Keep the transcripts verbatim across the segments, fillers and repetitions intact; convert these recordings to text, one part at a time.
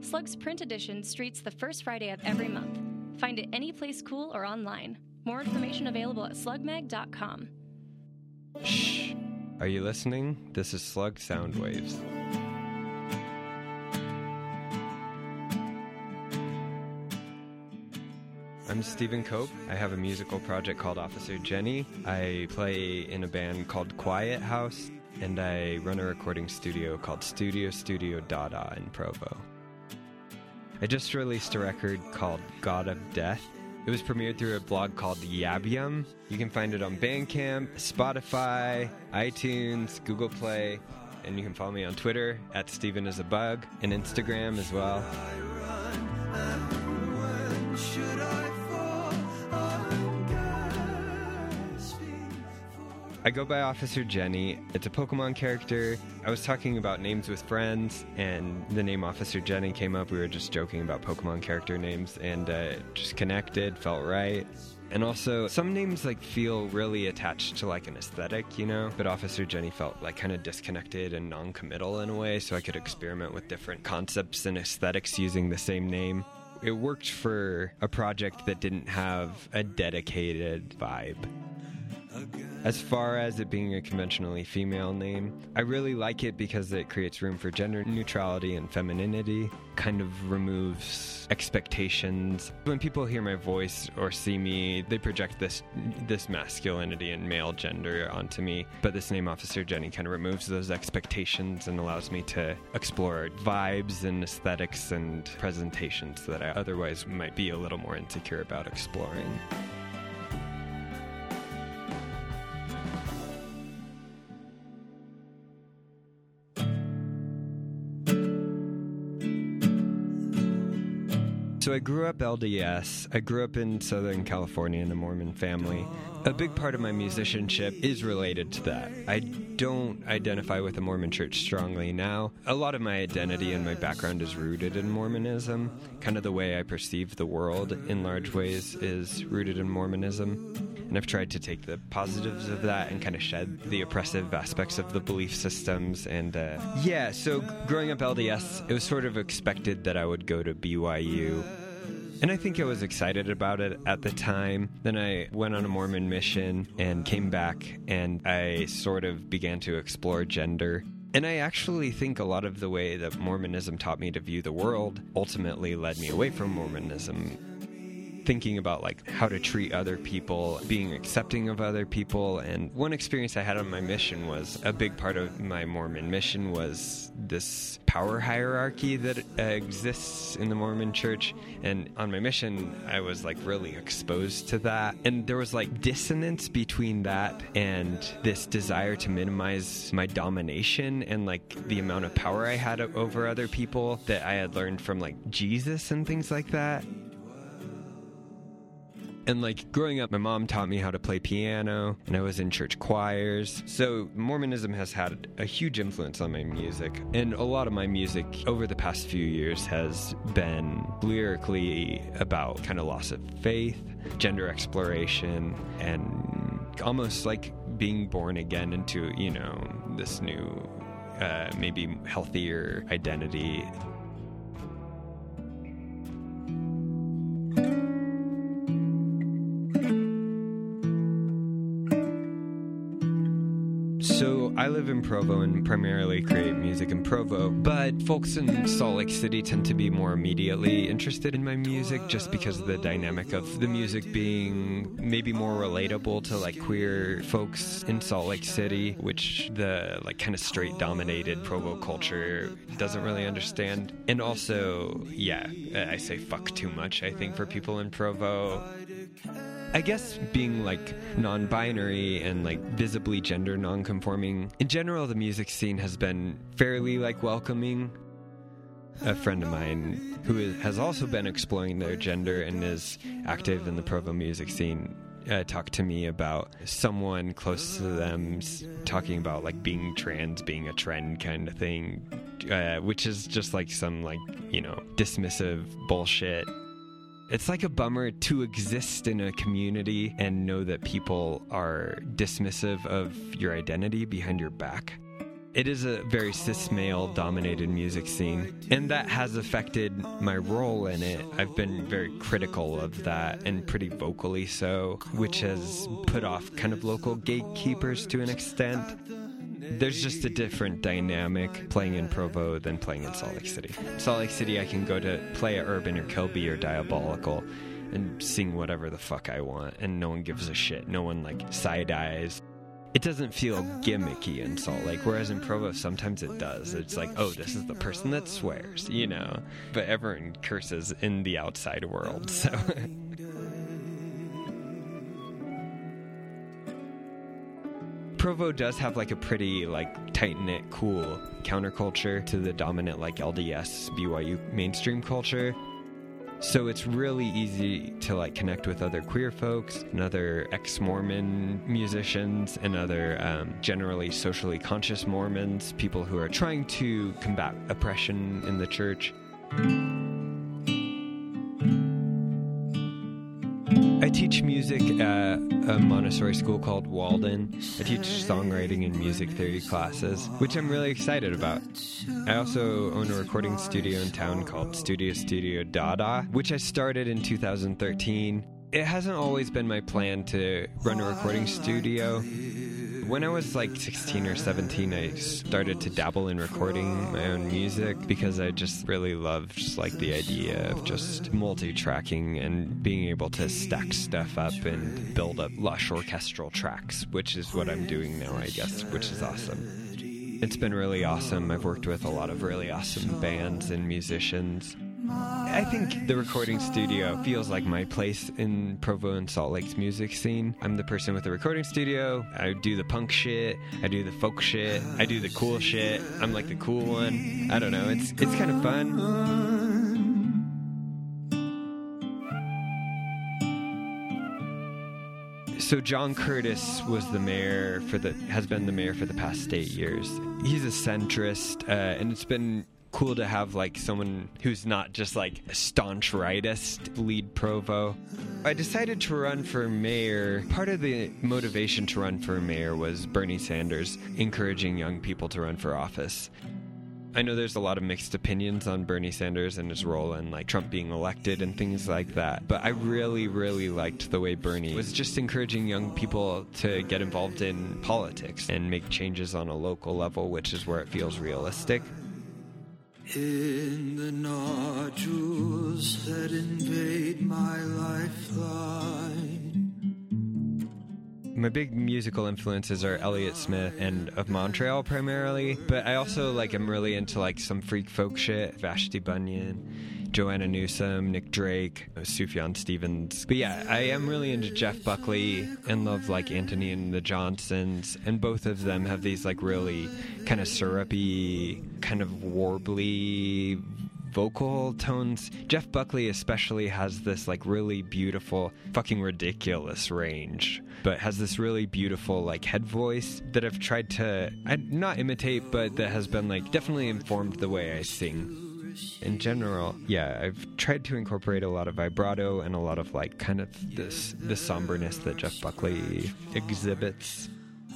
Slug's print edition streets the first Friday of every month. Find it any place cool or online. More information available at slug mag dot com. Shh. Are you listening? This is Slug Sound Waves. I'm Stephen Cope. I have a musical project called Officer Jenny. I play in a band called Quiet House, and I run a recording studio called Studio Studio Dada in Provo. I just released a record called God of Death. It was premiered through a blog called Yabium. You can find it on Bandcamp, Spotify, iTunes, Google Play, and you can follow me on Twitter at Steven is a Bug, and Instagram as well. I go by Officer Jenny. It's a Pokemon character. I was talking about names with friends, and the name Officer Jenny came up. We were just joking about Pokemon character names, and uh, just connected, felt right. And also, some names like feel really attached to like an aesthetic, you know? But Officer Jenny felt like kind of disconnected and non-committal in a way, so I could experiment with different concepts and aesthetics using the same name. It worked for a project that didn't have a dedicated vibe. As far as it being a conventionally female name, I really like it because it creates room for gender neutrality and femininity, kind of removes expectations. When people hear my voice or see me, they project this this masculinity and male gender onto me, but this name Officer Jenny kind of removes those expectations and allows me to explore vibes and aesthetics and presentations that I otherwise might be a little more insecure about exploring. So I grew up L D S. I grew up in Southern California in a Mormon family. A big part of my musicianship is related to that. I don't identify with the Mormon church strongly now. A lot of my identity and my background is rooted in Mormonism. Kind of the way I perceive the world in large ways is rooted in Mormonism. And I've tried to take the positives of that and kind of shed the oppressive aspects of the belief systems. And uh, yeah, so growing up L D S, it was sort of expected that I would go to B Y U. And I think I was excited about it at the time. Then I went on a Mormon mission and came back, and I sort of began to explore gender. And I actually think a lot of the way that Mormonism taught me to view the world ultimately led me away from Mormonism. Thinking about like how to treat other people, being accepting of other people. And one experience I had on my mission was a big part of my Mormon mission was this power hierarchy that uh, exists in the Mormon church. And on my mission, I was like really exposed to that. And there was like dissonance between that and this desire to minimize my domination and like the amount of power I had over other people that I had learned from like Jesus and things like that. And like growing up, my mom taught me how to play piano, and I was in church choirs. So Mormonism has had a huge influence on my music. And a lot of my music over the past few years has been lyrically about kind of loss of faith, gender exploration, and almost like being born again into, you know, this new, uh, maybe healthier identity. So I live in Provo and primarily create music in Provo, but folks in Salt Lake City tend to be more immediately interested in my music just because of the dynamic of the music being maybe more relatable to like queer folks in Salt Lake City, which the like kind of straight dominated Provo culture doesn't really understand. And also, yeah, I say fuck too much, I think, for people in Provo. I guess being like non-binary and like visibly gender non-conforming, in general, the music scene has been fairly like welcoming. A friend of mine who is, has also been exploring their gender and is active in the Provo music scene uh, talked to me about someone close to them talking about like being trans being a trend kind of thing, uh, which is just like some like, you know, dismissive bullshit. It's like a bummer to exist in a community and know that people are dismissive of your identity behind your back. It is a very cis male-dominated music scene, and that has affected my role in it. I've been very critical of that, and pretty vocally so, which has put off kind of local gatekeepers to an extent. There's just a different dynamic playing in Provo than playing in Salt Lake City. Salt Lake City, I can go to play at Urban or Kilby or Diabolical and sing whatever the fuck I want, and no one gives a shit. No one, like, side-eyes. It doesn't feel gimmicky in Salt Lake, whereas in Provo, sometimes it does. It's like, oh, this is the person that swears, you know? But everyone curses in the outside world, so... Provo does have, like, a pretty, like, tight-knit, cool counterculture to the dominant, like, L D S, B Y U mainstream culture. So it's really easy to, like, connect with other queer folks and other ex-Mormon musicians and other um, generally socially conscious Mormons, people who are trying to combat oppression in the church. I teach music at a Montessori school called Walden. I teach songwriting and music theory classes, which I'm really excited about. I also own a recording studio in town called Studio Studio Dada, which I started in two thousand thirteen. It hasn't always been my plan to run a recording studio. When I was like sixteen or seventeen, I started to dabble in recording my own music because I just really loved just like the idea of just multi-tracking and being able to stack stuff up and build up lush orchestral tracks, which is what I'm doing now, I guess, which is awesome. It's been really awesome. I've worked with a lot of really awesome bands and musicians. I think the recording studio feels like my place in Provo and Salt Lake's music scene. I'm the person with the recording studio. I do the punk shit. I do the folk shit. I do the cool shit. I'm like the cool one. I don't know. It's it's kind of fun. So John Curtis was the mayor for the has been the mayor for the past eight years. He's a centrist, uh, and it's been cool to have like someone who's not just like a staunch rightist lead Provo. I decided to run for mayor. Part of the motivation to run for mayor was Bernie Sanders encouraging young people to run for office. I know there's a lot of mixed opinions on Bernie Sanders and his role in like Trump being elected and things like that, but I really, really liked the way Bernie was just encouraging young people to get involved in politics and make changes on a local level, which is where it feels realistic. In the nodules that invade my lifeline. My big musical influences are Elliott Smith and of Montreal primarily, but I also like am really into like some freak folk shit, Vashti Bunyan, Joanna Newsom, Nick Drake, Sufjan Stevens. But yeah, I am really into Jeff Buckley and love like Anthony and the Johnsons, and both of them have these like really kind of syrupy, kind of warbly vocal tones. Jeff Buckley especially has this like really beautiful, fucking ridiculous range, but has this really beautiful like head voice that I've tried to I, not imitate, but that has been like definitely informed the way I sing. In general, yeah, I've tried to incorporate a lot of vibrato and a lot of like kind of this this somberness that Jeff Buckley exhibits.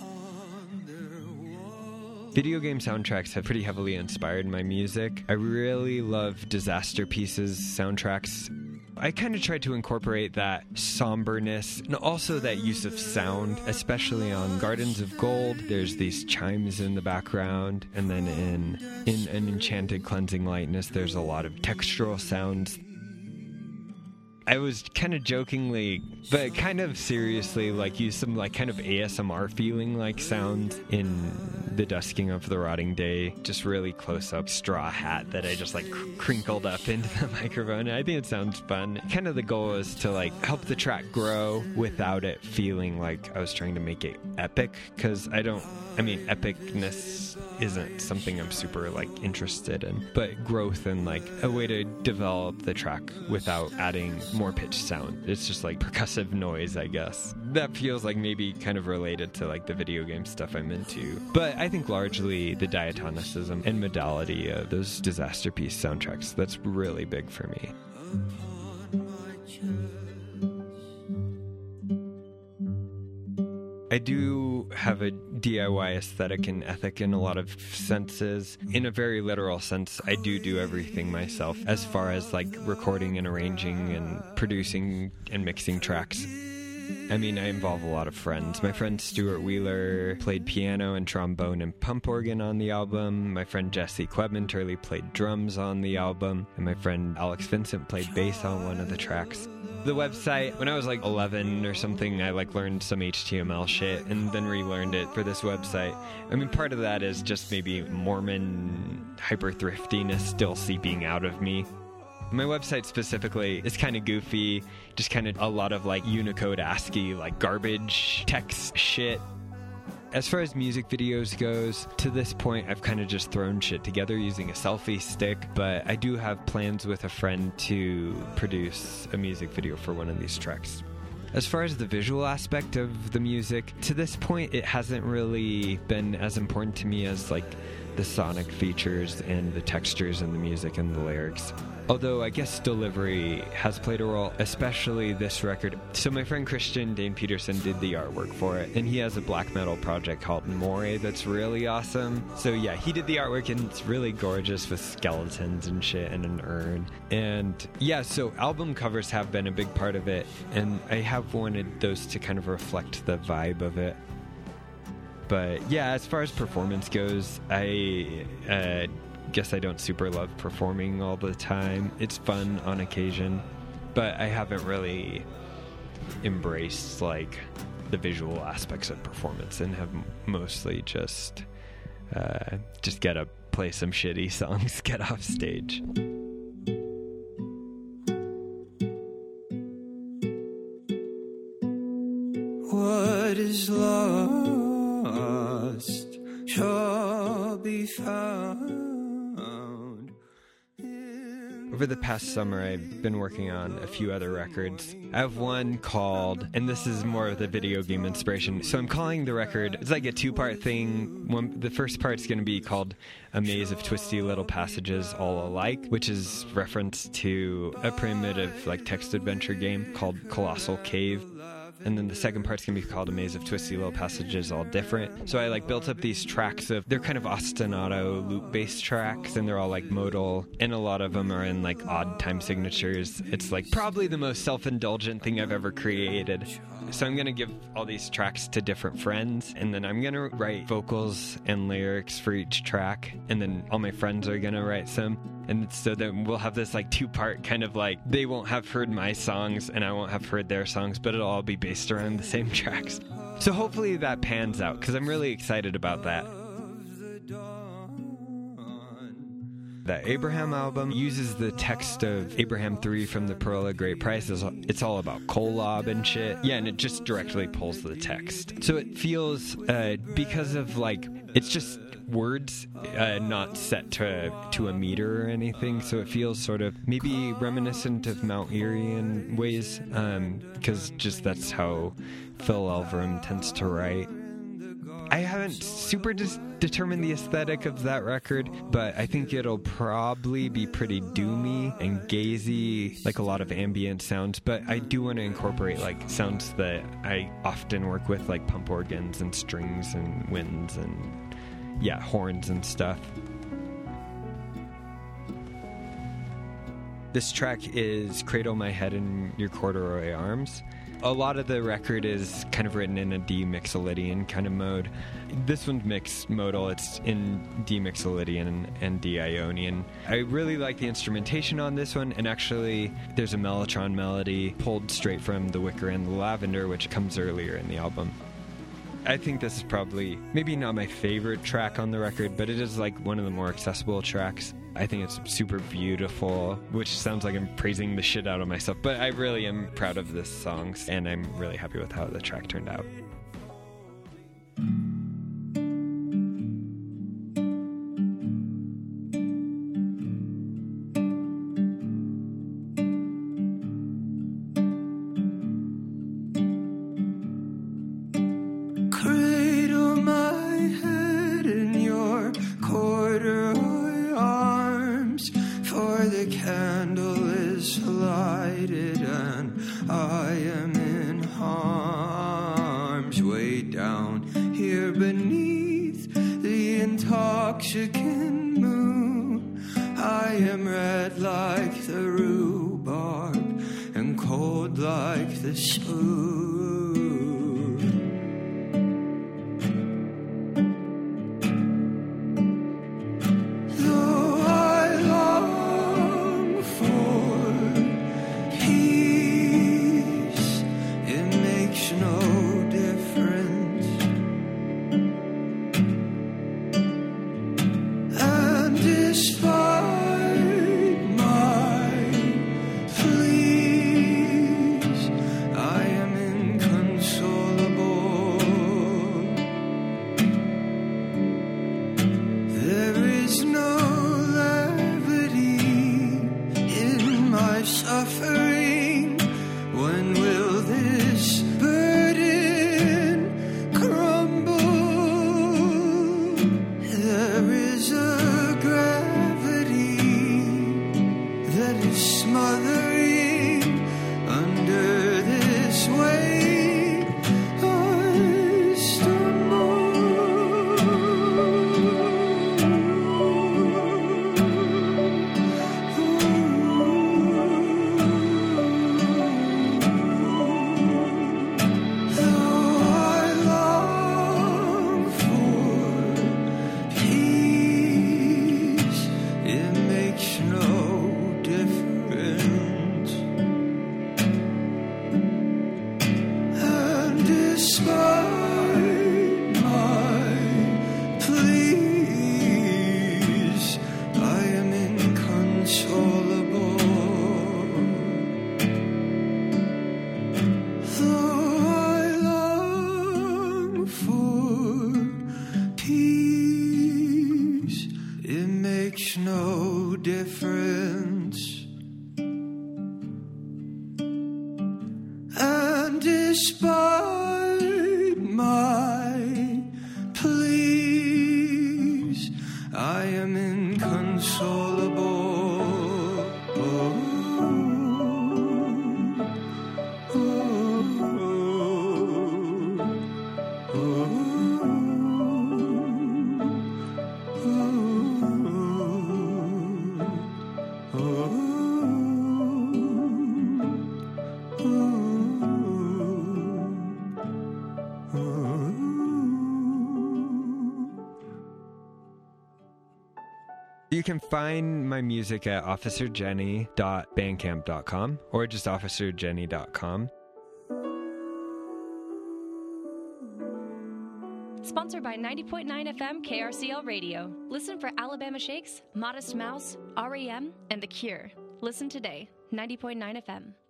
Video game soundtracks have pretty heavily inspired my music. I really love Disaster Pieces soundtracks. I kind of tried to incorporate that somberness and also that use of sound, especially on Gardens of Gold. There's these chimes in the background, and then in in An Enchanted Cleansing Lightness, there's a lot of textural sounds. I was kind of jokingly, but kind of seriously, like use some like kind of A S M R feeling like sounds in The Dusking of the Rotting Day. Just really close up straw hat that I just like cr- crinkled up into the microphone. I think it sounds fun. Kind of the goal is to like help the track grow without it feeling like I was trying to make it epic, because I don't, I mean, epicness isn't something I'm super like interested in, but growth and like a way to develop the track without adding more pitched sound. It's just like percussive noise, I guess. That feels like maybe kind of related to like the video game stuff I'm into. But I think largely the diatonicism and modality of those Disaster Piece soundtracks, that's really big for me. I do have a D I Y aesthetic and ethic in a lot of senses. In a very literal sense, I do do everything myself as far as like recording and arranging and producing and mixing tracks. I mean, I involve a lot of friends. My friend Stuart Wheeler played piano and trombone and pump organ on the album. My friend Jesse Clementurley played drums on the album. And my friend Alex Vincent played bass on one of the tracks. The website, when I was like eleven or something, I like learned some H T M L shit and then relearned it for this website. I mean, part of that is just maybe Mormon hyper-thriftiness still seeping out of me. My website specifically is kind of goofy, just kind of a lot of like Unicode ASCII, like garbage text shit. As far as music videos goes, to this point, I've kind of just thrown shit together using a selfie stick, but I do have plans with a friend to produce a music video for one of these tracks. As far as the visual aspect of the music, to this point, it hasn't really been as important to me as like the sonic features and the textures and the music and the lyrics. Although I guess delivery has played a role, especially this record. So my friend Christian Dane Peterson did the artwork for it, and he has a black metal project called More that's really awesome. So yeah, he did the artwork, and it's really gorgeous with skeletons and shit and an urn. And yeah, so album covers have been a big part of it, and I have wanted those to kind of reflect the vibe of it. But yeah, as far as performance goes, I uh, guess I don't super love performing all the time. It's fun on occasion, but I haven't really embraced like the visual aspects of performance and have mostly just uh, just get up, play some shitty songs, get off stage. What is lost shall be found. Over the past summer, I've been working on a few other records. I have one called, and this is more of the video game inspiration, so I'm calling the record, it's like a two-part thing. One, the first part's going to be called A Maze of Twisty Little Passages All Alike, which is reference to a primitive like text adventure game called Colossal Cave. And then the second part's going to be called A Maze of Twisty Little Passages All Different. So I like built up these tracks of, they're kind of ostinato loop-based tracks, and they're all like modal, and a lot of them are in like odd time signatures. It's like probably the most self-indulgent thing I've ever created. So I'm going to give all these tracks to different friends, and then I'm going to write vocals and lyrics for each track, and then all my friends are going to write some. And so then we'll have this like two-part kind of like, they won't have heard my songs and I won't have heard their songs, but it'll all be based around the same tracks. So hopefully that pans out, because I'm really excited about that. The Abraham album uses the text of Abraham three from the Pearl of Great Price. It's all about Kolob and shit. Yeah, and it just directly pulls the text. So it feels, uh, because of like, it's just words, uh, not set to to a meter or anything, so it feels sort of maybe reminiscent of Mount Erie in ways, because um, just that's how Phil Elverum tends to write. I haven't super dis- determined the aesthetic of that record, but I think it'll probably be pretty doomy and gazy, like a lot of ambient sounds, but I do want to incorporate like sounds that I often work with, like pump organs and strings and winds and yeah, horns and stuff. This track is Cradle My Head in Your Corduroy Arms. A lot of the record is kind of written in a D-Mixolydian kind of mode. This one's mixed modal. It's in D-Mixolydian and D-Ionian. I really like the instrumentation on this one, and actually there's a mellotron melody pulled straight from The Wicker and the Lavender, which comes earlier in the album. I think this is probably maybe not my favorite track on the record, but it is like one of the more accessible tracks. I think it's super beautiful, which sounds like I'm praising the shit out of myself, but I really am proud of this song, and I'm really happy with how the track turned out. I am in harm's way down here beneath the intoxicant moon. I am red like the rhubarb and cold like the spoon. Despite my pleas, I am inconsolable. Oh, oh, oh, oh, oh. You can find my music at officer jenny dot bandcamp dot com or just officer jenny dot com. Sponsored by ninety point nine F M K R C L Radio. Listen for Alabama Shakes, Modest Mouse, R E M, and The Cure. Listen today, ninety point nine F M.